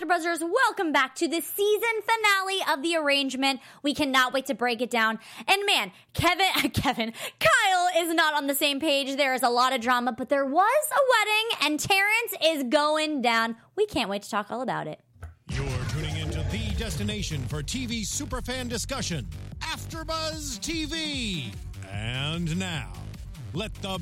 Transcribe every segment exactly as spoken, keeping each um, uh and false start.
AfterBuzzers, welcome back to the season finale of The Arrangement. We cannot wait to break it down. And man, Kevin, Kevin, Kyle is not on the same page. There is a lot of drama, but there was a wedding, and Terrence is going down. We can't wait to talk all about it. You're tuning into the destination for T V superfan discussion, AfterBuzz T V. And now, let the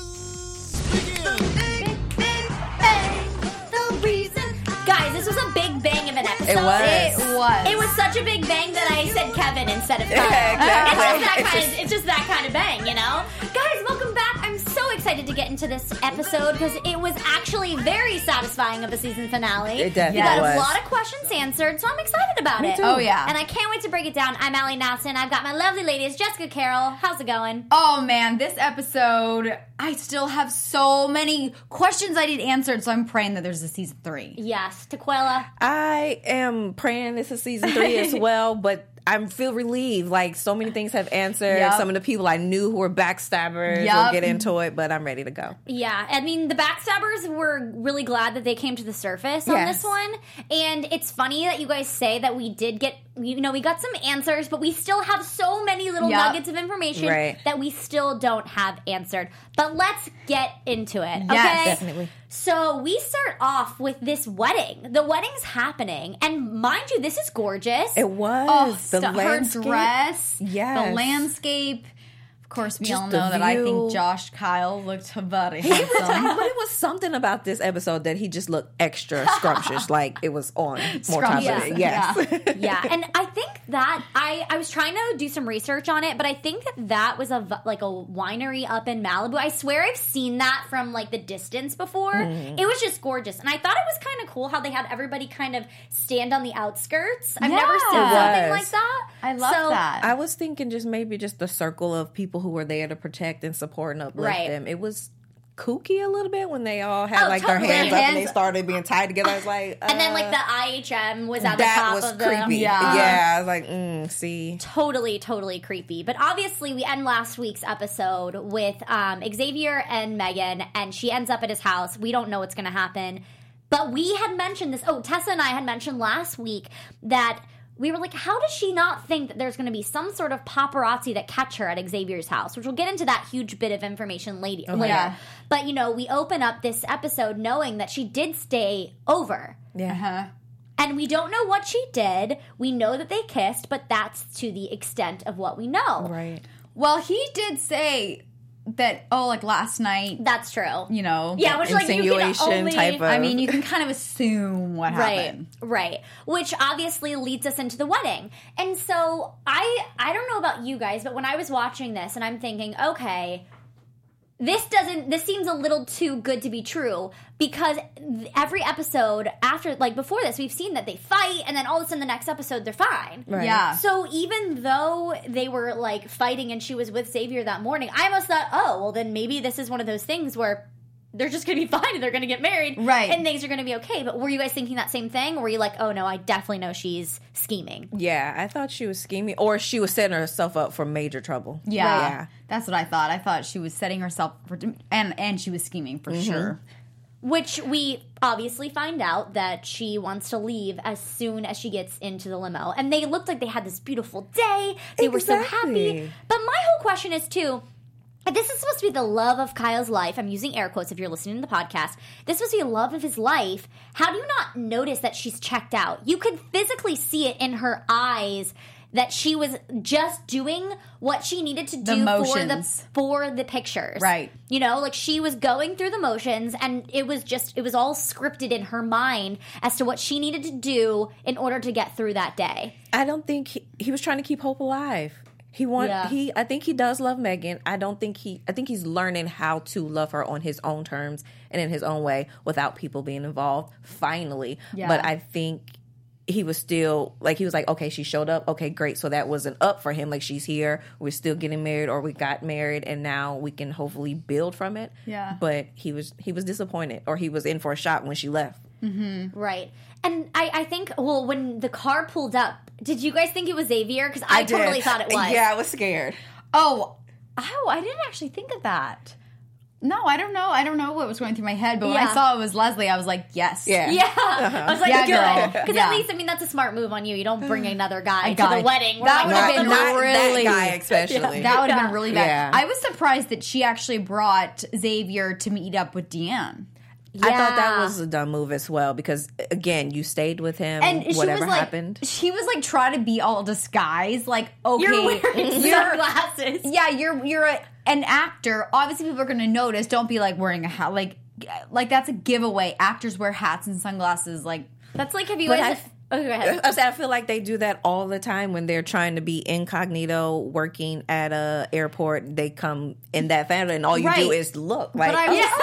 buzz begin. Big, big bang, the reason. Guys, this was a big bang of an episode. It was. It was. It was such a big bang that I said Kevin instead of Kyle. Yeah, exactly. It's just that It's kind just- of. It's just that kind of bang, you know. Guys, welcome back. I'm so excited to get into this episode because it was actually very satisfying of a season finale. It definitely We got was. a lot of questions answered, so I'm excited about Me it. too. Oh, yeah. And I can't wait to break it down. I'm Allie Nasson. I've got my lovely ladies, Jessica Carroll. How's it going? Oh, man, this episode, I still have so many questions I need answered, so I'm praying that there's a season three. Yes, Tequila. I am praying this is season three as well, but I feel relieved. Like, so many things have answered. Yep. Some of the people I knew who were backstabbers Yep. will get into it, but I'm ready to go. Yeah, I mean, the backstabbers were really glad that they came to the surface on Yes. this one. And it's funny that you guys say that we did get, you know, we got some answers, but we still have so many little Yep. nuggets of information Right. that we still don't have answered. But let's get into it, okay? Yes, definitely. So we start off with this wedding. The wedding's happening, and mind you, this is gorgeous. It was. Oh, the st- her landscape. dress, Yes. the landscape. Of course, we Just all the know that I view. think Josh Kyle looked very He was, handsome. but it was something about this episode that he just looked extra scrumptious, like it was on more time Scrumptious, than it. Yes. yeah. Yeah, and I think that I I was trying to do some research on it, but I think that that was a v- like a winery up in Malibu. I swear I've seen that from like the distance before. Mm-hmm. It was just gorgeous, and I thought it was kind of cool how they had everybody kind of stand on the outskirts. I've Yeah. never seen It something was. like that. I love So, that. I was thinking just maybe just the circle of people who were there to protect and support and uplift Right. them. It was kooky a little bit when they all had Oh, like totally. their hands up and Hands- they started being tied together. I was like, uh, And then like the I H M was at the that top was of the creepy. Yeah. Yeah. I was like, mm, see. Totally, totally creepy. But obviously, we end last week's episode with um, Xavier and Megan, and she ends up at his house. We don't know what's going to happen. But we had mentioned this. Oh, Tessa and I had mentioned last week that we were like, how does she not think that there's going to be some sort of paparazzi that catch her at Xavier's house? Which we'll get into that huge bit of information later. later. Yeah. But, you know, we open up this episode knowing that she did stay over. Yeah. Uh-huh. And we don't know what she did. We know that they kissed, but that's to the extent of what we know. Right. Well, he did say that, oh, like last night, That's true. you know. Yeah, which like you can Insinuation only type of- I mean, you can kind of assume what right, happened. right. Which obviously leads us into the wedding. And so I I don't know about you guys, but when I was watching this and I'm thinking, okay, this doesn't this seems a little too good to be true because every episode after like before this we've seen that they fight and then all of a sudden the next episode they're fine. Right. Yeah. So even though they were like fighting and she was with Xavier that morning, I almost thought, oh, well then maybe this is one of those things where they're just going to be fine and they're going to get married. Right. And things are going to be okay. But were you guys thinking that same thing? Or were you like, oh no, I definitely know she's scheming? Yeah, I thought she was scheming, or she was setting herself up for major trouble. Yeah, Yeah. that's what I thought. I thought she was setting herself for, and and she was scheming for sure. Which we obviously find out that she wants to leave as soon as she gets into the limo. And they looked like they had this beautiful day. They were so happy. Exactly. But my whole question is too, if this is supposed to be the love of Kyle's life, I'm using air quotes if you're listening to the podcast, this is supposed to be the love of his life, how do you not notice that she's checked out? You could physically see it in her eyes that she was just doing what she needed to do for the motions. for the pictures. Right. You know, like she was going through the motions and it was just it was all scripted in her mind as to what she needed to do in order to get through that day. I don't think he, he was trying to keep hope alive. He want Yeah. he I think he does love Megan. I don't think he I think he's learning how to love her on his own terms and in his own way without people being involved finally. Yeah. But I think he was still like he was like, okay, she showed up. Okay, great. So that wasn't up for him. Like she's here. We're still getting married, or we got married, and now we can hopefully build from it. Yeah. But he was he was disappointed, or he was in for a shock when she left. Right. And I, I think, well, when the car pulled up, did you guys think it was Xavier? Because I, totally thought it was. Yeah, I was scared. Oh, oh, I didn't actually think of that. No, I don't know. I don't know what was going through my head, but when Yeah. I saw it was Leslie, I was like, yes. Yeah. Yeah, I was like, Yeah, good, girl. because Yeah. at least I mean that's a smart move on you. You don't bring another guy A to guy. the wedding. We're That like, would have "Oh, been not really- that guy especially. That would have Yeah. been really bad. Yeah. I was surprised that she actually brought Xavier to meet up with Deanne. I thought that Yeah. was a dumb move as well because again, you stayed with him. And she whatever was like, happened. she was like trying to be all disguised. Like, okay, You're wearing you're- sunglasses. yeah, you're you're a, an actor. Obviously, people are going to notice. Don't be like wearing a hat. Like, like that's a giveaway. Actors wear hats and sunglasses. Like, That's like, have you But guys? I- oh, go ahead. I said I feel like they do that all the time when they're trying to be incognito working at a airport. They come in that family, and all you do Right. is look like. but I oh, was,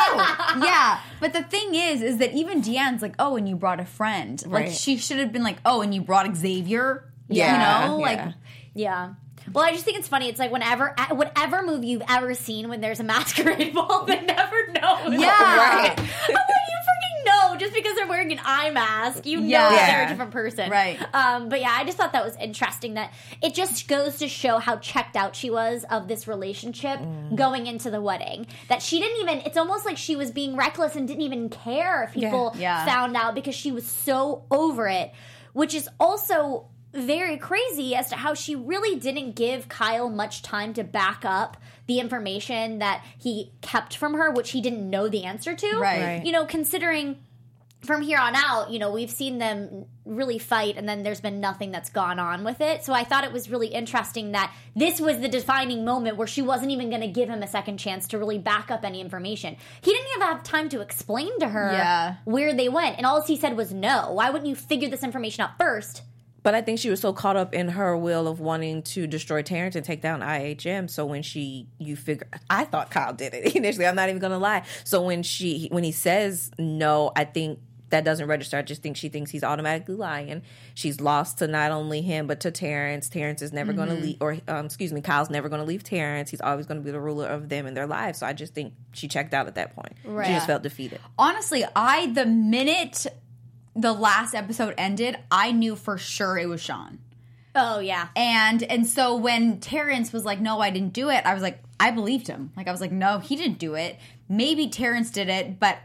oh, yeah. But the thing is, is that even Deanne's like, oh, and you brought a friend. Like, Right. she should have been like, oh, and you brought Xavier. Yeah, you know, like. yeah. Yeah. Well, I just think it's funny. It's like whenever, whatever movie you've ever seen when there's a masquerade ball, they never know. Yeah. Right. I'm like, you freaking know just because they're wearing an eye mask. You know Yeah. that they're a Yeah. different person. Right. Um, but yeah, I just thought that was interesting that it just goes to show how checked out she was of this relationship going into the wedding. That she didn't even, it's almost like she was being reckless and didn't even care if people Yeah. found out because she was so over it, which is also very crazy as to how she really didn't give Kyle much time to back up the information that he kept from her, which he didn't know the answer to. Right. Right. You know, considering from here on out, you know, we've seen them really fight and then there's been nothing that's gone on with it. So I thought it was really interesting that this was the defining moment where she wasn't even going to give him a second chance to really back up any information. He didn't even have time to explain to her Yeah. where they went. And all he said was no. Why wouldn't you figure this information out first? But I think she was so caught up in her will of wanting to destroy Terrence and take down I H M. So when she, you figure, I thought Kyle did it initially. I'm not even going to lie. So when she, when he says no, I think that doesn't register. I just think she thinks he's automatically lying. She's lost to not only him, but to Terrence. Terrence is never going to leave, or um, excuse me, Kyle's never going to leave Terrence. He's always going to be the ruler of them in their lives. So I just think she checked out at that point. Right. She just felt defeated. Honestly, I, the minute the last episode ended, I knew for sure it was Sean. Oh, yeah. And and so when Terrence was like, no, I didn't do it, I was like, I believed him. Like, I was like, no, he didn't do it. Maybe Terrence did it, but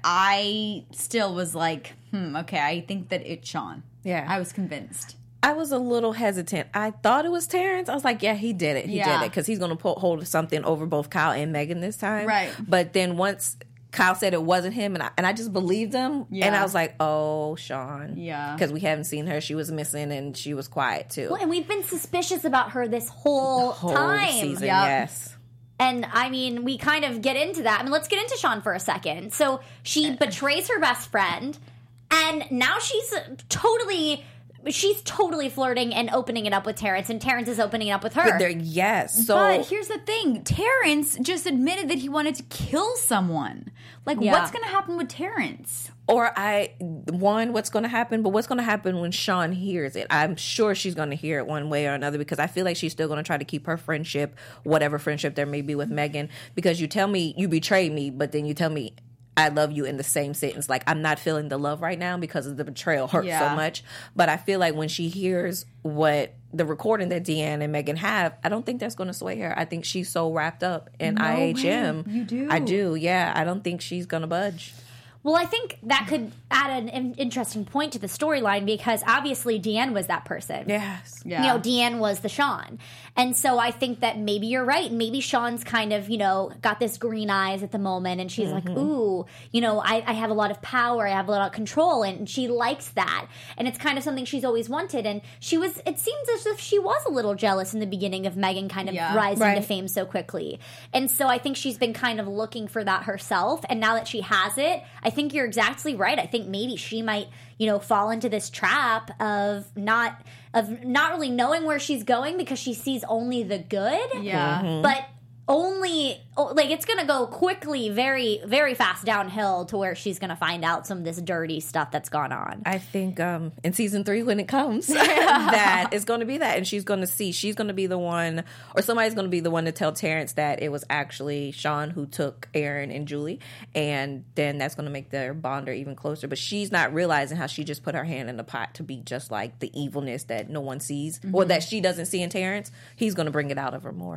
I still was like, hmm, okay, I think that it's Sean. Yeah. I was convinced. I was a little hesitant. I thought it was Terrence. I was like, yeah, he did it. He Yeah. did it. Because he's going to pull hold something over both Kyle and Megan this time. Right. But then once Kyle said it wasn't him, and I, and I just believed him. Yeah. And I was like, oh, Sean. Yeah. Because we haven't seen her. She was missing, and she was quiet, too. Well, and we've been suspicious about her this whole, Whole time. season, Yep. yes. And I mean, we kind of get into that. I mean, let's get into Sean for a second. So she betrays her best friend, and now she's totally. She's totally flirting and opening it up with Terrence, and Terrence is opening it up with her. But there, yes. So But here's the thing. Terrence just admitted that he wanted to kill someone. Like, Yeah. what's going to happen with Terrence? Or I, one, what's going to happen, but what's going to happen when Sean hears it? I'm sure she's going to hear it one way or another because I feel like she's still going to try to keep her friendship, whatever friendship there may be with Megan, because you tell me you betrayed me, but then you tell me I love you in the same sentence. Like, I'm not feeling the love right now because of the betrayal hurt Yeah. so much. But I feel like when she hears what the recording that Deanne and Megan have, I don't think that's going to sway her. I think she's so wrapped up in No I H M. way. You do? I do, yeah. I don't think she's going to budge. Well, I think that could add an in- interesting point to the storyline because obviously Deanne was that person. Yes. Yeah. You know, Deanne was the Sean. And so I think that maybe you're right. Maybe Sean's kind of, you know, got this green eyes at the moment and she's like, ooh, you know, I, I have a lot of power. I have a lot of control. And she likes that. And it's kind of something she's always wanted. And she was, it seems as if she was a little jealous in the beginning of Megan kind of Yeah. rising Right. to fame so quickly. And so I think she's been kind of looking for that herself. And now that she has it, I think you're exactly right. I think maybe she might, you know, fall into this trap of not of not really knowing where she's going because she sees only the good. Yeah. But only like it's gonna go quickly, very, very fast downhill to where she's gonna find out some of this dirty stuff that's gone on. I think um, in season three, when it comes, that it's going to be that. And she's going to see, she's going to be the one, or somebody's going to be the one to tell Terrence that it was actually Sean who took Aaron and Julie. And then that's going to make their bonder even closer. But she's not realizing how she just put her hand in the pot to be just like the evilness that no one sees or that she doesn't see in Terrence. He's going to bring it out of her more.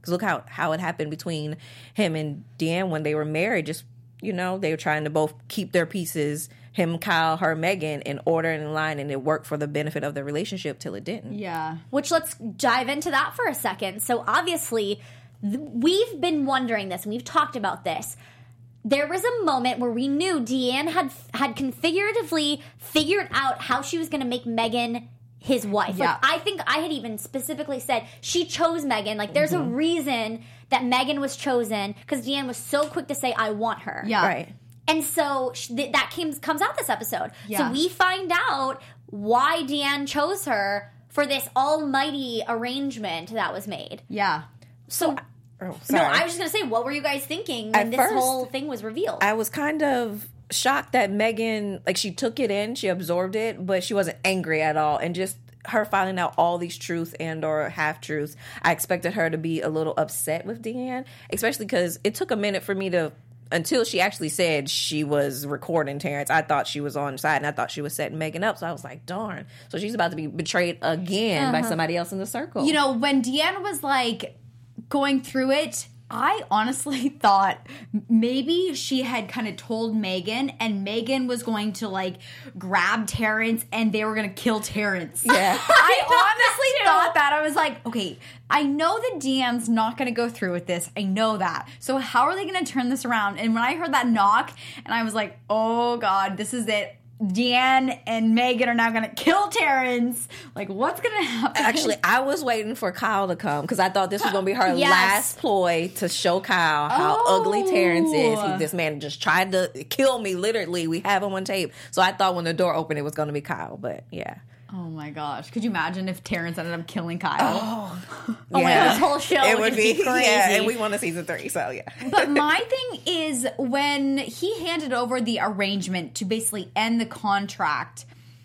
Because look how, how it happened between him and Deanne when they were married. Just, you know, they were trying to both keep their pieces, him, Kyle, her, Megan, in order and in line, and it worked for the benefit of the relationship till it didn't. Yeah. Which, let's dive into that for a second. So obviously, th- we've been wondering this, and we've talked about this. There was a moment where we knew Deanne had had configuratively figured out how she was going to make Megan his wife. Yeah. Like, I think I had even specifically said she chose Megan. Like, there's mm-hmm. a reason that Megan was chosen, because Deanne was so quick to say, I want her. Yeah. Right. And so th- that came, comes out this episode. Yeah. So we find out why Deanne chose her for this almighty arrangement that was made. Yeah. So, Oh, no, I was just going to say, what were you guys thinking when At this first, whole thing was revealed? I was kind of shocked that Megan, like, she took it in, she absorbed it, but she wasn't angry at all. And just her finding out all these truths and or half-truths, I expected her to be a little upset with Deanne, especially because it took a minute for me to, until she actually said she was recording Terrence, I thought she was on side, and I thought she was setting Megan up. So I was like, darn. So she's about to be betrayed again uh-huh. by somebody else in the circle. You know, when Deanne was, like, going through it, I honestly thought maybe she had kind of told Megan, and Megan was going to, like, grab Terrence and they were going to kill Terrence. Yeah. I honestly thought that. I was like, okay, I know that Deanne's not going to go through with this. I know that. So how are they going to turn this around? And when I heard that knock, and I was like, oh, God, this is it. Deanne and Megan are now going to kill Terrence. Like, what's going to happen? Actually, I was waiting for Kyle to come because I thought this was going to be her Yes. last ploy to show Kyle how Oh. ugly Terrence is. He, this man just tried to kill me, literally. We have him on tape. So I thought when the door opened, it was going to be Kyle. But yeah. Oh my gosh. Could you imagine if Terrence ended up killing Kyle? Oh, oh my God, this whole show it would would just be, be crazy. Yeah, and we want a season three, so yeah. But my thing is, when he handed over the arrangement to basically end the contract,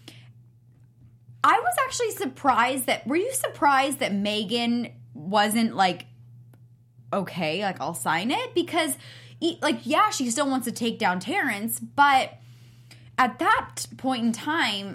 I was actually surprised that, were you surprised that Megan wasn't like, okay, like I'll sign it? Because, like, yeah, she still wants to take down Terrence, but at that point in time,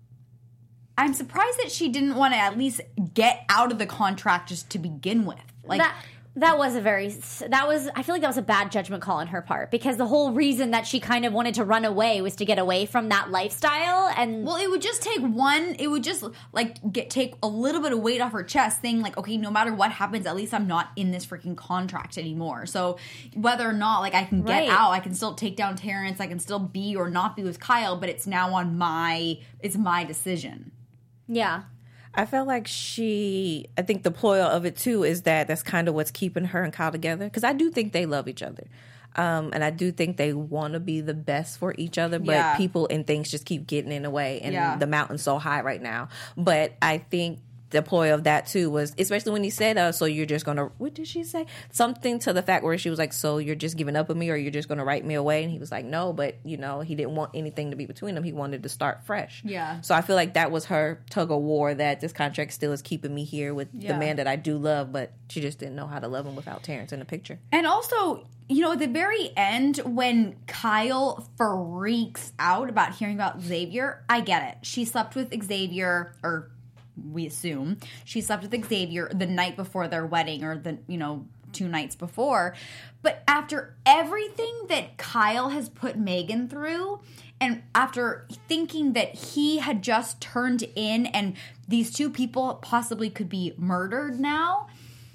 I'm surprised that she didn't want to at least get out of the contract just to begin with. Like that that was a very that was I feel like that was a bad judgment call on her part, because the whole reason that she kind of wanted to run away was to get away from that lifestyle. And well, it would just take one it would just like get take a little bit of weight off her chest, saying like, okay, no matter what happens, at least I'm not in this freaking contract anymore. So whether or not like I can get Right. out, I can still take down Terrence, I can still be or not be with Kyle, but it's now on my it's my decision. yeah. I felt like she, I think the ploy of it too is that that's kind of what's keeping her and Kyle together. Because I do think they love each other. Um, and I do think they want to be the best for each other. But Yeah. people and things just keep getting in the way. And Yeah. the mountain's so high right now. But I think the ploy of that too was, especially when he said, uh, so you're just going to, what did she say? Something to the fact where she was like, so you're just giving up on me, or you're just going to write me away? And he was like, no, but you know, he didn't want anything to be between them. He wanted to start fresh. Yeah. So I feel like that was her tug of war, that this contract still is keeping me here with Yeah. the man that I do love, but she just didn't know how to love him without Terrence in the picture. And also, you know, at the very end, when Kyle freaks out about hearing about Xavier, I get it. She slept with Xavier, or we assume she slept with Xavier the night before their wedding, or the, you know, two nights before. But after everything that Kyle has put Megan through, and after thinking that he had just turned in and these two people possibly could be murdered now,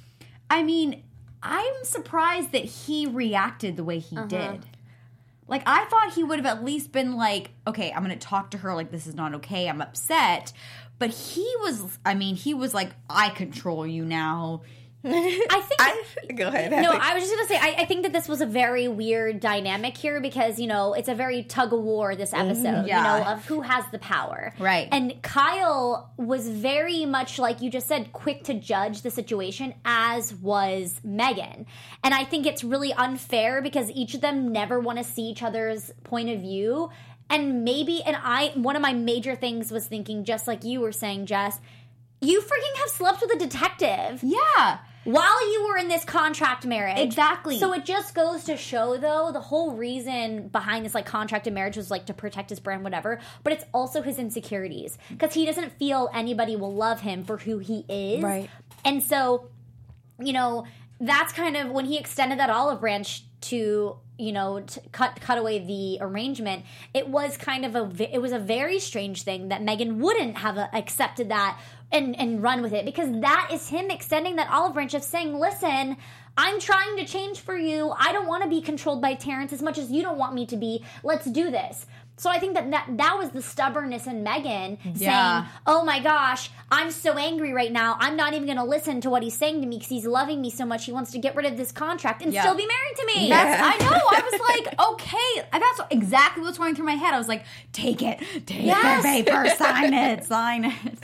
I mean, I'm surprised that he reacted the way he Uh-huh. did. Like, I thought he would have at least been like, okay, I'm going to talk to her like this is not okay, I'm upset. But he was, I mean, he was like, I control you now. I think I, go ahead. No, I was just going to say, I, I think that this was a very weird dynamic here, because, you know, it's a very tug of war, this episode, Yeah. you know, of who has the power. Right. And Kyle was very much, like you just said, quick to judge the situation, as was Megan. And I think it's really unfair, because each of them never want to see each other's point of view. And maybe, and I, one of my major things was thinking, just like you were saying, Jess, you freaking have slept with a detective. Yeah. While you were in this contract marriage. Exactly. So it just goes to show, though, the whole reason behind this, like, contracted marriage was, like, to protect his brand, whatever. But it's also his insecurities. Because he doesn't feel anybody will love him for who he is. Right. And so, you know, that's kind of when he extended that olive branch to, you know, to cut cut away the arrangement. It was kind of a it was a very strange thing that Megan wouldn't have a, accepted that and and run with it, because that is him extending that olive branch of saying, listen, I'm trying to change for you. I don't want to be controlled by Terrence as much as you don't want me to be. Let's do this. So I think that that, that was the stubbornness in Megan Yeah. saying, oh my gosh, I'm so angry right now. I'm not even going to listen to what he's saying to me because he's loving me so much. He wants to get rid of this contract and Yeah. still be married to me. That's, I know. I was like, okay. That's exactly what's going through my head. I was like, take it. Take Yes. it, paper. Sign it. Sign it.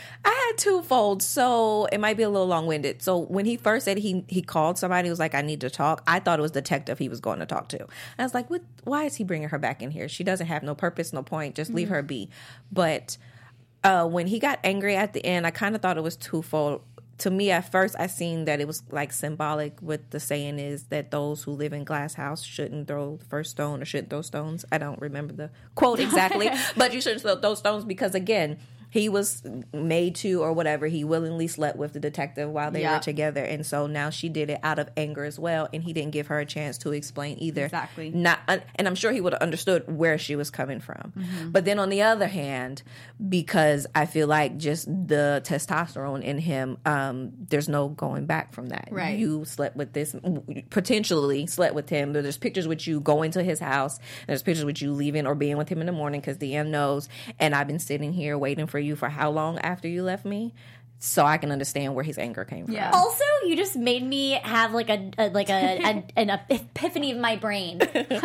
I had twofold, so it might be a little long-winded. So when he first said he he called somebody, he was like, I need to talk, I thought it was the detective he was going to talk to. I was like, what? Why is he bringing her back in here? She doesn't have no purpose, no point. Just leave her be. But uh, when he got angry at the end, I kind of thought it was twofold. To me, at first, I seen that it was like symbolic. What the saying is that those who live in glass house shouldn't throw the first stone or shouldn't throw stones. I don't remember the quote exactly, but you shouldn't throw those stones because, again, he was made to, or whatever, he willingly slept with the detective while they Yeah. were together. And so now she did it out of anger as well. And he didn't give her a chance to explain either. Exactly. Not, and I'm sure he would have understood where she was coming from. Mm-hmm. But then on the other hand, because I feel like just the testosterone in him, um, there's no going back from that. Right. You slept with this, potentially slept with him. There's pictures with you going to his house. There's pictures with you leaving or being with him in the morning because Deanne knows. And I've been sitting here waiting for you for how long after you left me? So I can understand where his anger came from. Yeah. Also, you just made me have like a, a like a, a an epiphany of my brain.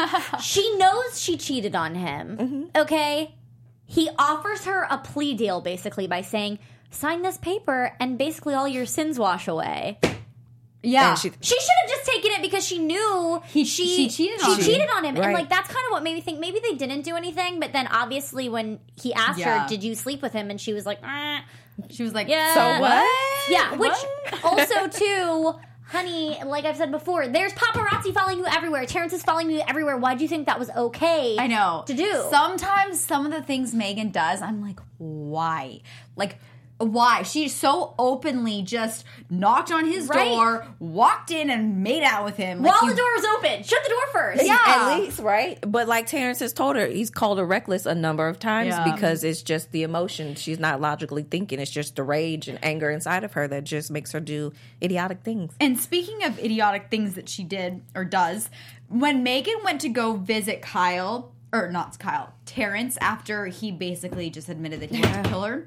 She knows she cheated on him. Mm-hmm. Okay, he offers her a plea deal basically by saying, "Sign this paper, and basically all your sins wash away." Yeah. And she, She should have just taken it because she knew He- she she cheated she on him. cheated on him, and Right. like that's kind of what made me think maybe they didn't do anything. But then obviously when he asked Yeah. her, "Did you sleep with him?" and she was like, eh. She was like, Yeah. so what? Yeah, which What? also too, honey, like I've said before, there's paparazzi following you everywhere. Terrence is following you everywhere. Why do you think that was okay? I know. to do. Sometimes some of the things Megan does, I'm like, why? Like, why? She so openly just knocked on his Right. door, walked in, and made out with him. While Like, the you- door was open, shut the door first. Yeah. At least, right? But like Terrence has told her, he's called her reckless a number of times Yeah. because it's just the emotion. She's not logically thinking. It's just the rage and anger inside of her that just makes her do idiotic things. And speaking of idiotic things that she did or does, when Megan went to go visit Kyle, or not Kyle, Terrence, after he basically just admitted that he wanted to kill her,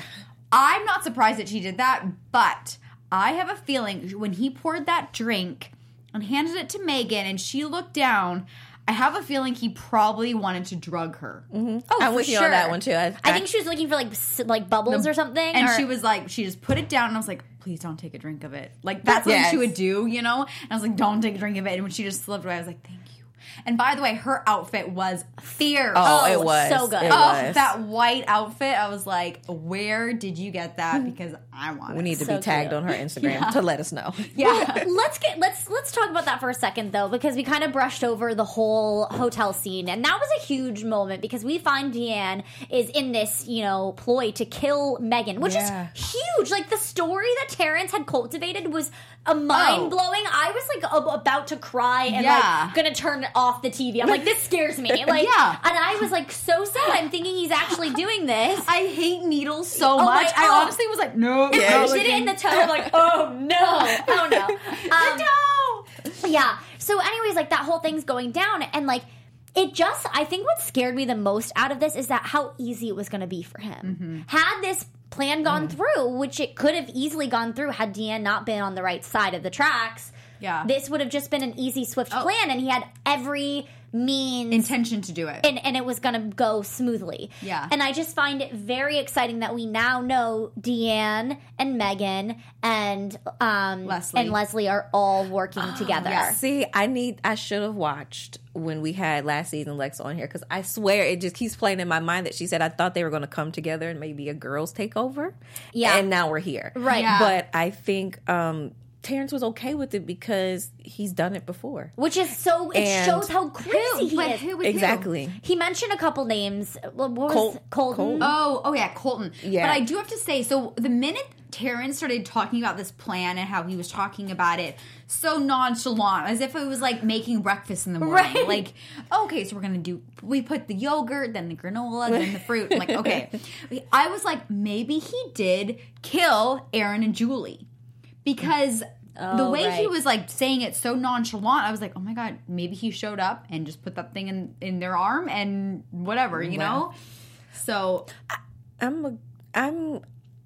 I'm not surprised that she did that, but I have a feeling when he poured that drink and handed it to Megan and she looked down, I have a feeling he probably wanted to drug her. Oh, I'm for with you sure. on that one, too. I- I, I- think she was looking for like s- like bubbles or something. And or- she was like, she just put it down, and I was like, please don't take a drink of it. Like, that's what Yes. she would do, you know? And I was like, don't take a drink of it. And when she just slipped away, I was like, thank you. And by the way, her outfit was fierce. Oh, Oh, it was. so good. It Oh, Oh, was. that white outfit, I was like, where did you get that? Because I want it. We need to So be tagged cute. on her Instagram to let us know. Yeah. let's get let's let's talk about that for a second though, because we kind of brushed over the whole hotel scene, and that was a huge moment because we find Deanne is in this, you know, ploy to kill Megan, which Yeah. is huge. Like the story that Terrence had cultivated was a mind blowing. I was like ab- about to cry and Yeah. like gonna turn off the T V. I'm like, this scares me. Like, Yeah. and I was like so sad. I'm thinking he's actually doing this. I hate needles so Oh, much. my- I oh. honestly was like, no. And no, when he did it in the tub, I'm like, oh no, oh no, um, no. yeah. So, anyways, like that whole thing's going down, and like it just, I think what scared me the most out of this is that how easy it was going to be for him. Had this plan gone through, which it could have easily gone through had Deanne not been on the right side of the tracks. Yeah. This would have just been an easy, swift Oh. plan, and he had every means Intention to do it. and, and it was going to go smoothly. Yeah. And I just find it very exciting that we now know Deanne and Megan and um, Leslie. and Leslie are all working together. yes. See, I need. I should have watched when we had last season Lex on here because I swear it just keeps playing in my mind that she said I thought they were going to come together and maybe a girls takeover. Yeah. and now we're here. Right. Yeah. But I think um, Terrence was okay with it because he's done it before. Which is so, it And- shows how crazy he But is. who with Exactly. He mentioned a couple names. What was Col- Colton? Colton. Oh, oh yeah, Colton. Yeah. But I do have to say, so the minute Terrence started talking about this plan and how he was talking about it so nonchalant, as if it was like making breakfast in the morning. Right. Like, okay, so we're gonna do. We put the yogurt, then the granola, then the fruit. I'm like, okay. I was like, maybe he did kill Aaron and Julie because. Oh, the way he right. was like saying it so nonchalant, I was like, "Oh my god, maybe he showed up and just put that thing in in their arm and whatever, you Wow. know." So I'm a, I'm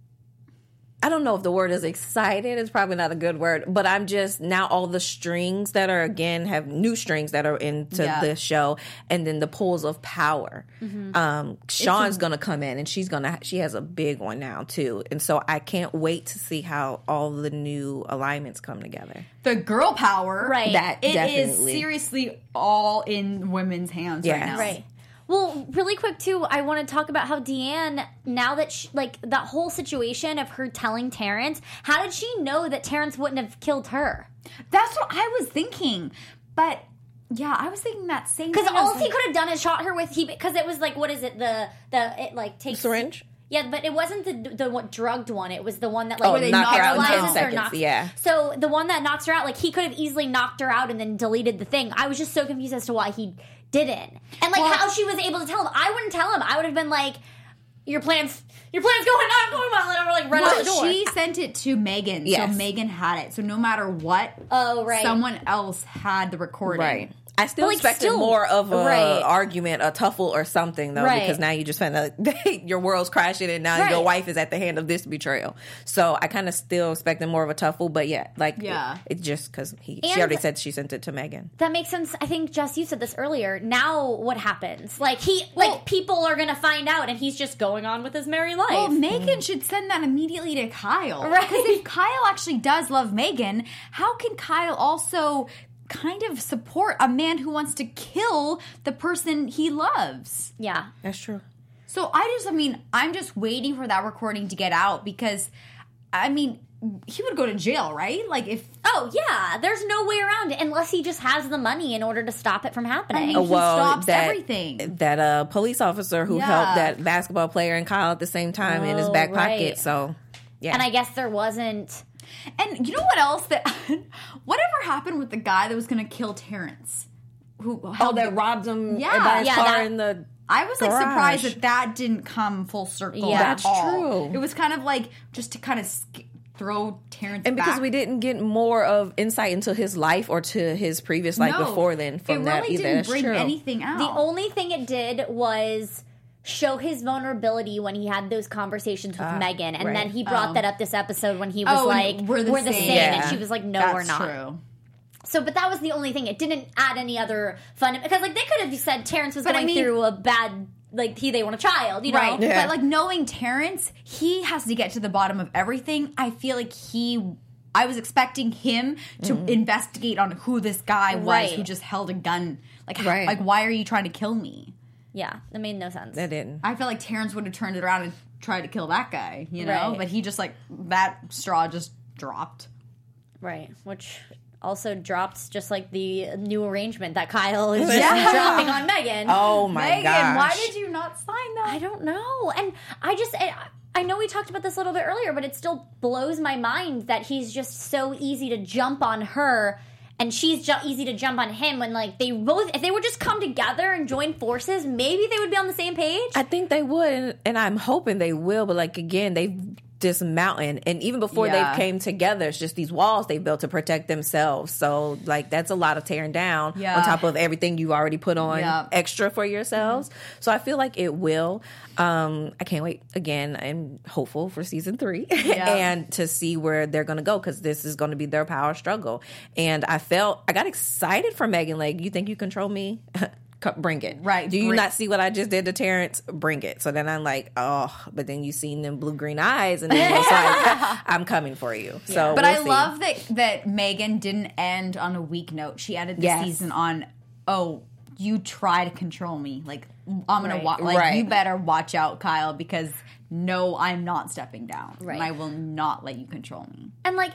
I don't know if the word is excited. It's probably not a good word, but I'm just now all the strings that are again have new strings that are into Yeah. the show, and then the pulls of power. Um, Sean's gonna come in, and she's gonna she has a big one now too, and so I can't wait to see how all the new alignments come together. the girl power, Right. That It is definitely. seriously all in women's hands right Yes. now. Right. Well, really quick too, I want to talk about how Deanne, now that she, like that whole situation of her telling Terrence, how did she know that Terrence wouldn't have killed her? That's what I was thinking. But yeah, I was thinking that same Because thing. I was all he like- could have done is shot her with he because it was like what is it the the it like takes Syringe. Yeah, but it wasn't the the what, drugged one. It was the one that like Oh, where they knock her out in paralyzes ten her, seconds, knocks- yeah. So the one that knocks her out, like he could have easily knocked her out and then deleted the thing. I was just so confused as to why he didn't, and like Well- how she was able to tell him. I wouldn't tell him. I would have been like, "Your plans, your plans going on, going on." Let her like run out the Well, door. she sent it to Megan, Yes. so Megan had it. So no matter what, Oh, right. someone else had the recording. Right. I still But, like, expected still- more of a right. argument, a tuffle or something though, Right. because now you just found out your world's crashing and now Right. your wife is at the hand of this betrayal. So I kind of still expected more of a tuffle, but yeah, like Yeah. it, it just because he And- she already said she sent it to Megan. That makes sense. I think Jess, you said this earlier. Now what happens? Like he, Well- like people are gonna find out, and he's just going on with his merry life. Well, Megan should send that immediately to Kyle. Right. Because if Kyle actually does love Megan, how can Kyle also kind of support a man who wants to kill the person he loves? yeah. That's true. So I just, I mean, I'm just waiting for that recording to get out because, I mean, he would go to jail, right? Like if Oh yeah, there's no way around it unless he just has the money in order to stop it from happening. I mean, Uh, he well, stops that, everything. That uh, police officer who Yeah. helped that basketball player and Kyle at the same time in his Oh, back right. pocket. So yeah, and I guess there wasn't. And you know what else? That whatever happened with the guy that was going to kill Terrence? Who? oh, held that the- robbed him Yeah. by his Yeah, car that- in the. I was like garage. surprised that that didn't come full circle. Yeah. at That's all. true. It was kind of like just to kind of sk- throw Terrence And because back. we didn't get more of insight into his life or to his previous life No, before then from it that really either. didn't That's bring true. anything out. The only thing it did was show his vulnerability when he had those conversations with Ah, Megan, and right. then he brought Oh. that up this episode when he was Oh, and like, we're the same. same," Yeah. and she was like, "No, That's we're not." true. So, but that was the only thing. It didn't add any other fun because, like, they could have said Terrence was But I going mean- through a bad, like, he they want a child, you know? Right. Yeah. But like knowing Terrence, he has to get to the bottom of everything. I feel like he I was expecting him to investigate on who this guy was Right. who just held a gun. Like Right. like why are you trying to kill me? Yeah, that made no sense. That didn't. I feel like Terrence would have turned it around and tried to kill that guy, you know? Right. But he just like that straw just dropped. Right, which also dropped just like the new arrangement that Kyle is Yeah. dropping on Megan. Oh my Megan, gosh! why did you not sign that? I don't know. And I just, I, I know we talked about this a little bit earlier, but it still blows my mind that he's just so easy to jump on her and she's ju- easy to jump on him when, like, they both, if they would just come together and join forces, maybe they would be on the same page. I think they would, and, and I'm hoping they will. But like again, they've this mountain, and even before Yeah. they came together, it's just these walls they built to protect themselves. So like that's a lot of tearing down Yeah. on top of everything you already put on Yeah. extra for yourselves. So I feel like it will. Um, I can't wait. Again, I'm hopeful for season three Yeah. and to see where they're going to go because this is going to be their power struggle. And I felt I got excited for Megan. Like, you think you control me? Co- Bring it. Right, Do you bring- not see what I just did to Terrence? Bring it. So then I'm like, oh, but then you seen them blue green eyes, and then it's like, I'm coming for you. So, But we'll I see. love that that Megan didn't end on a weak note. She ended the Yes. season on, oh, you try to control me. Like I'm gonna Right. wa- like Right. you better watch out, Kyle, because no, I'm not stepping down. Right. And I will not let you control me. And, like,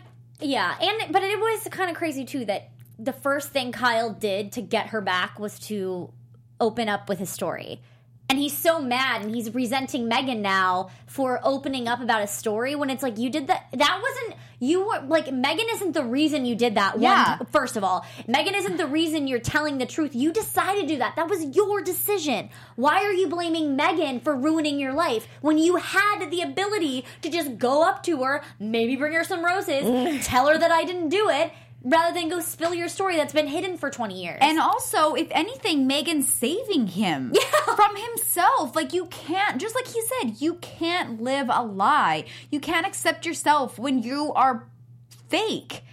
Yeah, and but it was kind of crazy too that the first thing Kyle did to get her back was to open up with his story. And he's so mad and he's resenting Megan now for opening up about his story when it's like you did that. That wasn't, you were like, Megan isn't the reason you did that. Yeah. One, first of all, Megan isn't the reason you're telling the truth. You decided to do that. That was your decision. Why are you blaming Megan for ruining your life when you had the ability to just go up to her, maybe bring her some roses, tell her that I didn't do it, rather than go spill your story that's been hidden for twenty years. And also, if anything, Megan's saving him Yeah. from himself. Like, you can't, just like he said, you can't live a lie. You can't accept yourself when you are fake.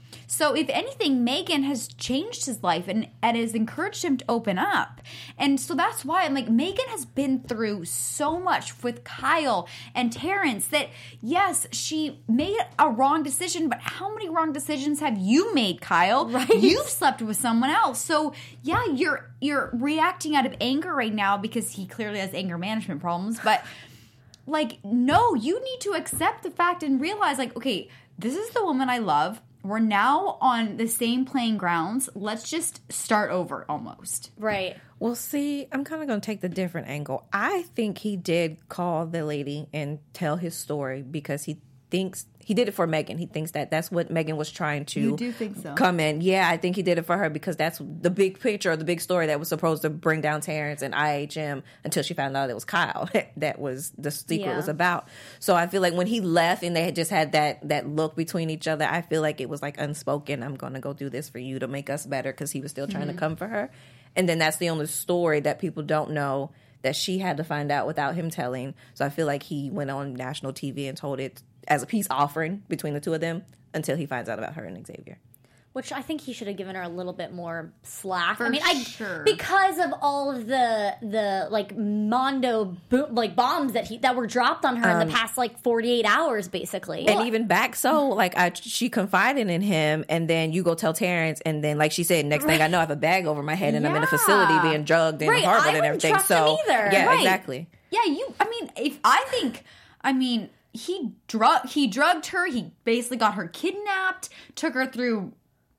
So if anything, Megan has changed his life and, and has encouraged him to open up. And so that's why I'm like, Megan has been through so much with Kyle and Terrence that, yes, she made a wrong decision, but how many wrong decisions have you made, Kyle? Right. You've slept with someone else. So yeah, you're you're reacting out of anger right now because he clearly has anger management problems, but like, no, you need to accept the fact and realize, like, okay, this is the woman I love. We're now on the same playing grounds. Let's just start over almost. right. Well, see, I'm kind of going to take the different angle. I think he did call the lady and tell his story because he thinks he did it for Megan. He thinks that that's what Megan was trying to You do think so? come in. Yeah, I think he did it for her because that's the big picture or the big story that was supposed to bring down Terrence and I H M until she found out it was Kyle. That was the secret Yeah. was about. So I feel like when he left and they had just had that that look between each other, I feel like it was like unspoken. I'm going to go do this for you to make us better because he was still trying Mm-hmm. to come for her. And then that's the only story that people don't know that she had to find out without him telling. So I feel like he went on national T V and told it as a peace offering between the two of them until he finds out about her and Xavier. Which I think he should have given her a little bit more slack. For I mean, I sure. because of all of the the like Mondo bo- like bombs that he that were dropped on her in the past like forty-eight hours, basically. And even back so, like, I she confided in him, and then you go tell Terrence, and then, like she said, next thing I know, I have a bag over my head, and I'm in a Yeah. facility being drugged and Right, I Harvard and wouldn't everything. trust So, him either. yeah, Right. exactly. Yeah, you. I mean, if I think, I mean, he drug he drugged her. He basically got her kidnapped, took her through,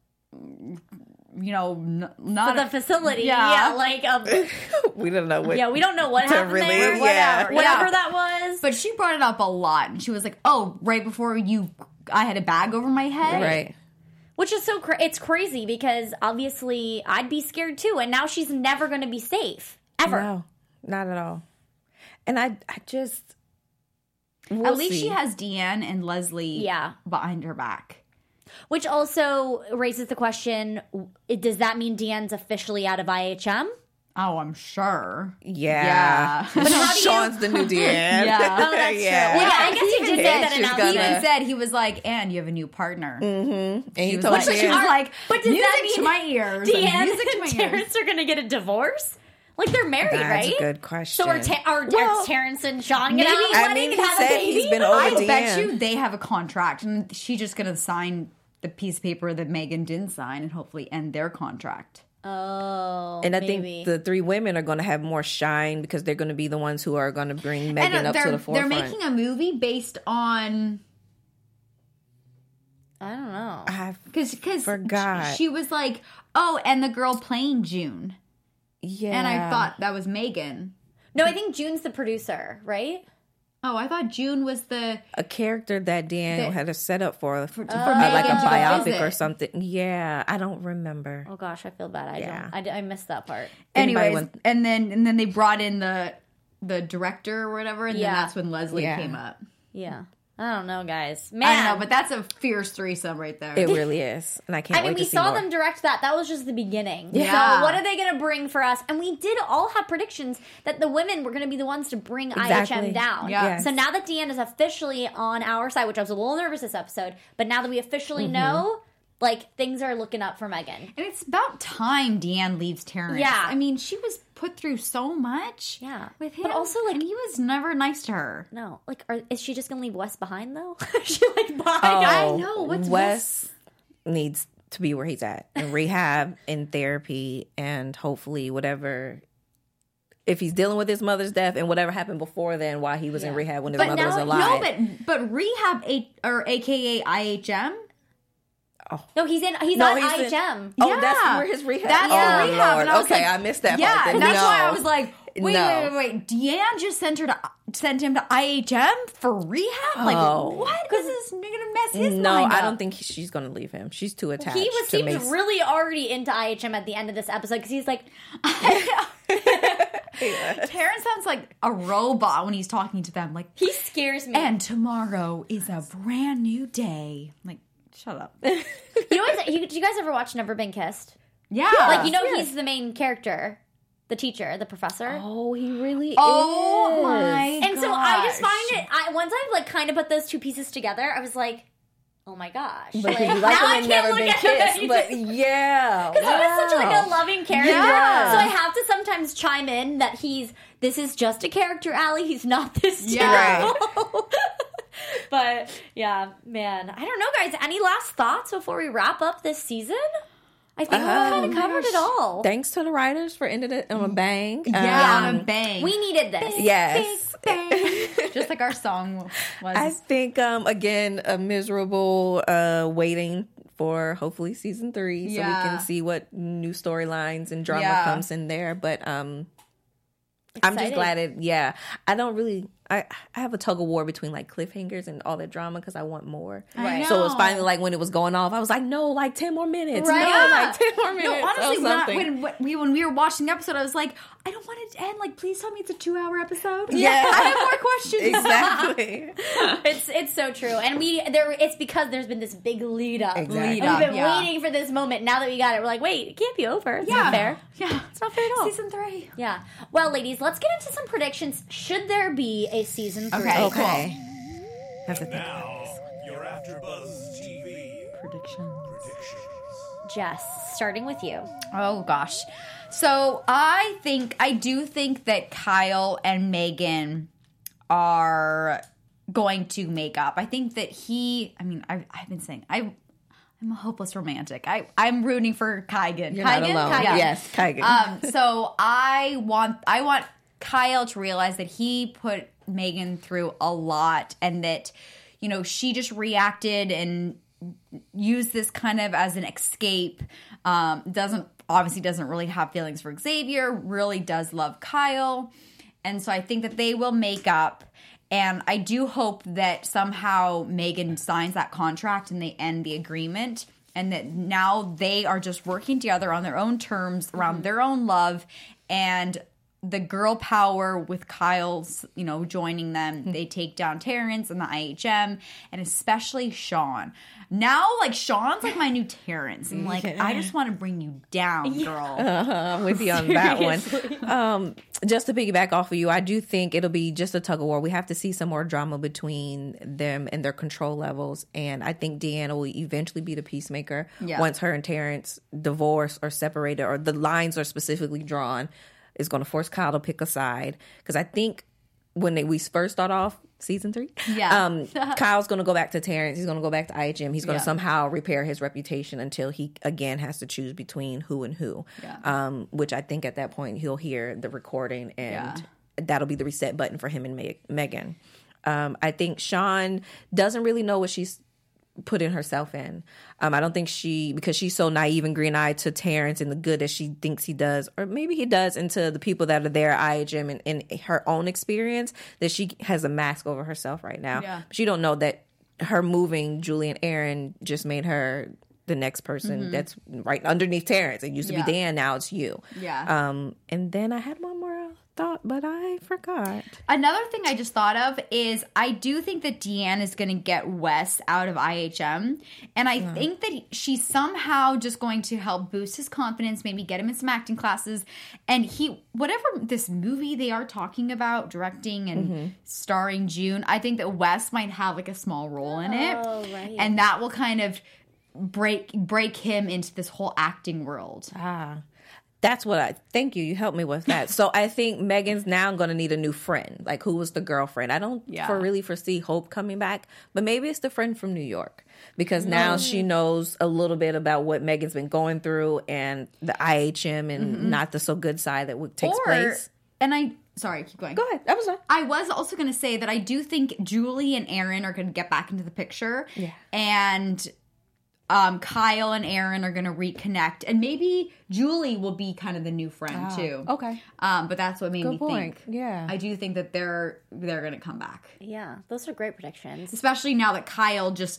you know, n- not the facility, Yeah. yeah, like um, We don't know what. yeah, we don't know what To happened really- there, yeah. whatever, whatever Yeah. that was. But she brought it up a lot, and she was like, "Oh, right before you, I had a bag over my head." Right. Which is so cra- it's crazy because obviously I'd be scared too, and now she's never going to be safe ever. No, not at all. And I, I just. we'll At least see. she has Deanne and Leslie, Yeah. behind her back. Which also raises the question: does that mean Deanne's officially out of I H M? Oh, I'm sure. Yeah. Yeah. But how do you- Sean's the new Deanne. Yeah. Oh, that's Yeah. true. Well, yeah, I guess he did say And that she's announcement. He gonna- even said, he was like, "And you have a new partner." And he She was told like, she Deanne- was like, But does music that mean to my ears. and Deanne music to and my ears. Terrence are going to get a divorce? Like they're married, That's right? a good question. So are, ta- are, Well, are Terrence and Sean going maybe- to have a I wedding mean, and he have a said baby? he's been over I Deanne. bet you they have a contract, and she's just going to sign the piece of paper that Megan didn't sign, and hopefully end their contract. Oh, And I maybe. think the three women are going to have more shine because they're going to be the ones who are going to bring Megan and uh, up they're to the they're forefront. making a movie based on I don't know. I because because Forgot. she was like, oh, and the girl playing June, yeah, and I thought that was Megan. No, I think June's the producer, right? Oh, I thought June was the a character that Dan That- had a setup for, for, for uh, Megan like a to go biopic visit. or something. Yeah, I don't remember. Oh gosh, I feel bad. I Yeah. don't. I, I missed that part. Anybody anyways, went- and then and then they brought in the the director or whatever, and Yeah. then that's when Leslie Yeah. came up. Yeah, I don't know, guys. Man, I don't know, but that's a fierce threesome right there. It really is, and I can't. I mean, wait we to see saw more. them direct that. That was just the beginning. Yeah. So what are they going to bring for us? And we did all have predictions that the women were going to be the ones to bring I H M Exactly. down. Yeah. Yes. So now that Deanne is officially on our side, which I was a little nervous this episode, but now that we officially Mm-hmm. know, like, things are looking up for Megan. And it's about time Deanne leaves Terrence. Yeah. I mean, she was put through so much. Yeah. With him. But also, like- and he was never nice to her. No, like, are, is she just going to leave Wes behind, though? is she, like, behind? Oh, I know, what's Wes needs to be where he's at in rehab, in therapy, and hopefully whatever. If he's dealing with his mother's death and whatever happened before then, while he was in rehab when his But mother now, was alive. no, but but rehab, a, or A K A I H M, No, he's in. He's No, on he's I H M. in- Oh, Yeah. that's where his rehab. That's oh, the rehab. Lord. And I was Okay, like, I missed that yeah, part. then. and that's no. why I was like, wait, No. wait, wait, wait. Deanne just sent her to sent him to I H M for rehab. Like, Oh. what? Because this is gonna mess his No, mind I up. don't think he- she's going to leave him. She's too attached. He was to seemed Mace. really already into I H M at the end of this episode because he's like, Terrence sounds like a robot when he's talking to them. Like, he scares me. and tomorrow is a brand new day. I'm like, shut up. you know what? You, do you guys ever watch Never Been Kissed? Yeah, Like, you know, Yes. he's the main character, the teacher, the professor. Oh, he really Oh is. my And so I just gosh. find it. I once I've like kind of put those two pieces together, I was like, "Oh my gosh!" Because Like, you like now I him and can't never look been at him kissed. anymore. But yeah. Because he was such like wow. a loving character, Yeah. so I have to sometimes chime in that he's this is just a character, Allie. He's not this Yeah. terrible. But yeah, man, I don't know, guys. Any last thoughts before we wrap up this season? I think we kind Um, of covered it all. Thanks to the writers for ending it on a bang. Yeah, Um, on a bang. We needed this. Yes. Just like our song was. I think um again a miserable uh waiting for hopefully season three so we Yeah. can see what new storylines and drama Yeah. comes in there. But um I'm just Excited. glad it yeah. I don't really I, I have a tug of war between like cliffhangers and all that drama because I want more. Right. So it was know. finally like when it was going off, I was like, no, like ten more minutes. Right. No, Yeah. like ten more minutes. No, honestly, or when, I, something. when, when we when we were watching the episode, I was like, I don't want it to end. Like, please tell me it's a two-hour episode. Yeah. I have more questions. Exactly. It's it's so true, and we there. It's because there's been this big lead up. Exactly. And we've been Yeah. waiting for this moment. Now that we got it, we're like, wait, it can't be over. It's Yeah. not fair. Yeah. It's not fair at all. Season three. Yeah. Well, ladies, let's get into some predictions. Should there be a season three? Okay. Okay. Have to think. Now, your AfterBuzz T V Prediction. predictions. Jess, starting with you. Oh gosh. So I think I do think that Kyle and Megan are going to make up. I think that he. I mean, I, I've been saying I. I'm a hopeless romantic. I I'm rooting for Kygan. You're not Kygan? alone. Kygan. Yes, Kygan. Um, so I want I want Kyle to realize that he put Megan through a lot, and that you know she just reacted and used this kind of as an escape. Um, doesn't obviously doesn't really have feelings for Xavier. Really does love Kyle, and so I think that they will make up. And I do hope that somehow Megan signs that contract and they end the agreement, and that now they are just working together on their own terms around their own love, and the girl power with Kyle's, you know, joining them. They take down Terrence and the I H M, and especially Sean. Now, like, Sean's like my new Terrence. And, like, I just want to bring you down, girl. I'm with you on that one. Um, just to piggyback off of you, I do think it'll be just a tug of war. We have to see some more drama between them and their control levels. And I think Deanna will eventually be the peacemaker Yeah. once her and Terrence divorce or separated, or the lines are specifically drawn. Is going to force Kyle to pick a side. Because I think when they, we first start off season three, Yeah. um, Kyle's going to go back to Terrence. He's going to go back to I H M. He's going to Yeah. somehow repair his reputation until he again has to choose between who and who. Yeah. Um, which I think at that point he'll hear the recording, and that'll be the reset button for him and Meg- Megan. Um, I think Sean doesn't really know what she's putting herself in. Um, I don't think she, because she's so naive and green-eyed to Terrence and the good that she thinks he does, or maybe he does, into the people that are there at I H M and in her own experience, that she has a mask over herself right now. Yeah. She don't know that her moving Julie and Aaron just made her the next person that's right underneath Terrence. It used to Yeah. be Dan, now it's you. Yeah. Um, and then I had one more thought, but I forgot. Another thing I just thought of is I do think that Deanne is going to get Wes out of I H M. And I think that she's somehow just going to help boost his confidence, maybe get him in some acting classes. And he, whatever this movie they are talking about, directing and starring June, I think that Wes might have like a small role in it. Oh, right. And that will kind of break break him into this whole acting world. Ah, that's what I thank you. You helped me with that. So I think Megan's now going to need a new friend. Like, who was the girlfriend? I don't Yeah. for really foresee Hope coming back, but maybe it's the friend from New York, because now she knows a little bit about what Megan's been going through and the I H M and not the so good side that would takes Or, place. and I, sorry, keep going. Go ahead. That was it. I was also going to say that I do think Julie and Aaron are going to get back into the picture. Yeah. And um, Kyle and Aaron are going to reconnect, and maybe Julie will be kind of the new friend Oh, too. okay. Um, but that's what made Good me point. think. Yeah. I do think that they're they're going to come back, Yeah, those are great predictions. especially now that Kyle just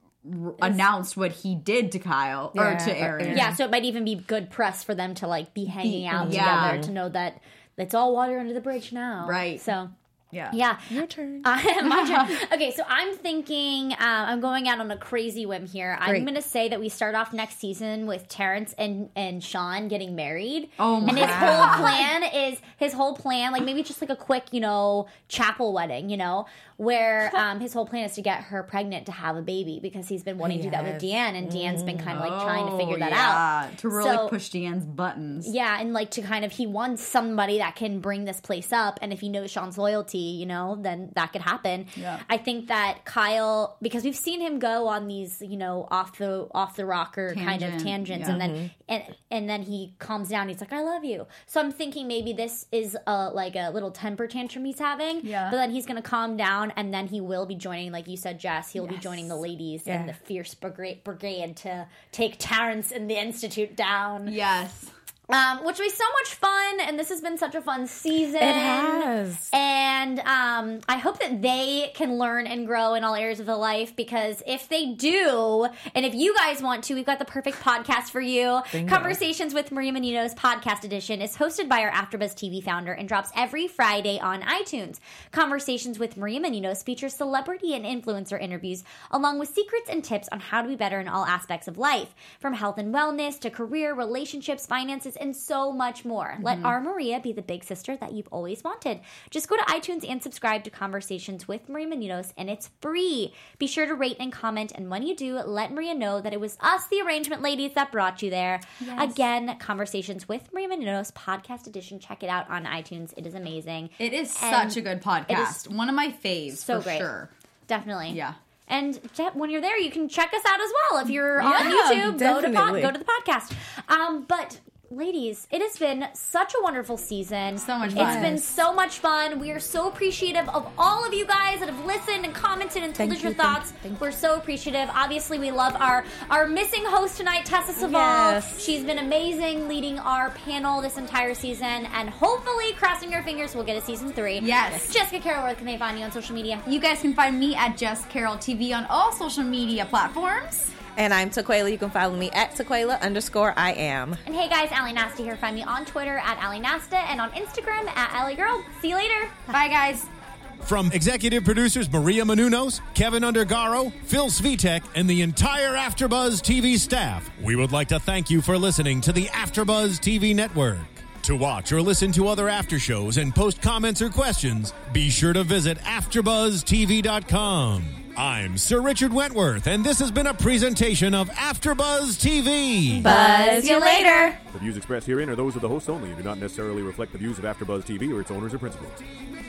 r- announced what he did to Kyle Yeah, or to Aaron. yeah. Yeah, so it might even be good press for them to like be hanging out yeah. together to know that it's all water under the bridge now. Right. So. Yeah. Yeah. Your turn. I, my turn. Okay, so I'm thinking, uh, I'm going out on a crazy whim here. I'm Great. going to say that we start off next season with Terrence and, and Sean getting married. Oh, And his my whole God. plan is, his whole plan, like maybe just like a quick, you know, chapel wedding, you know, where um, his whole plan is to get her pregnant to have a baby because he's been wanting to do that with Yes. Deanne, and Deanne's been kind of like trying to figure that Oh, yeah, out. to really So- push Deanne's buttons. Yeah, and like to kind of, he wants somebody that can bring this place up, and if he knows Sean's loyalty, you know, then that could happen. Yeah. I think that Kyle, because we've seen him go on these, you know, off the off the rocker kind of Tangent, tangents, yeah. and then and and then he calms down. He's like, "I love you." So I'm thinking maybe this is a like a little temper tantrum he's having. Yeah. But then he's gonna calm down, and then he will be joining, like you said, Jess. He'll be Yes. joining the ladies Yeah. in the fierce brigade, brigade to take Terrence and the Institute down. Yes. Um, which was so much fun, and this has been such a fun season. It has. And um, I hope that they can learn and grow in all areas of their life, because if they do, and if you guys want to, we've got the perfect podcast for you. Bingo. Conversations with Maria Menounos podcast edition is hosted by our AfterBuzz T V founder and drops every Friday on iTunes. Conversations with Maria Menounos features celebrity and influencer interviews, along with secrets and tips on how to be better in all aspects of life, from health and wellness to career, relationships, finances, and so much more. Let our Maria be the big sister that you've always wanted. Just go to iTunes and subscribe to Conversations with Maria Menounos, and it's free. Be sure to rate and comment, and when you do, let Maria know that it was us, the arrangement ladies, that brought you there. Again, Conversations with Maria Menounos podcast edition. Check it out on iTunes. It is amazing. It is And such a good podcast. One of my faves, so for great. sure. Definitely. Yeah. And Je- when you're there, you can check us out as well. If you're on Yeah, YouTube, go to pod- definitely. go to the podcast. Um, but ladies, it has been such a wonderful season. So much It's fun. been so much fun. We are so appreciative of all of you guys that have listened and commented and told Thank us your you, thank- thoughts. thank you. We're so appreciative. Obviously, we love our our missing host tonight, Tessa Savall. Yes. She's been amazing leading our panel this entire season, and hopefully, crossing your fingers, we'll get a season three. Yes. Jessica Carroll, where can they find you on social media? You guys can find me at Jess Carroll T V on all social media platforms. And I'm Taquela. You can follow me at Taquela underscore I am. And hey guys, Allie Nasta here. Find me on Twitter at Allie Nasta and on Instagram at Allie Girl. See you later. Bye, guys. From executive producers Maria Menounos, Kevin Undergaro, Phil Svitek, and the entire AfterBuzz T V staff, we would like to thank you for listening to the AfterBuzz T V network. To watch or listen to other after shows and post comments or questions, be sure to visit after buzz T V dot com. I'm Sir Richard Wentworth, and this has been a presentation of AfterBuzz T V. Buzz you later. The views expressed herein are those of the hosts only and do not necessarily reflect the views of AfterBuzz T V or its owners or principals.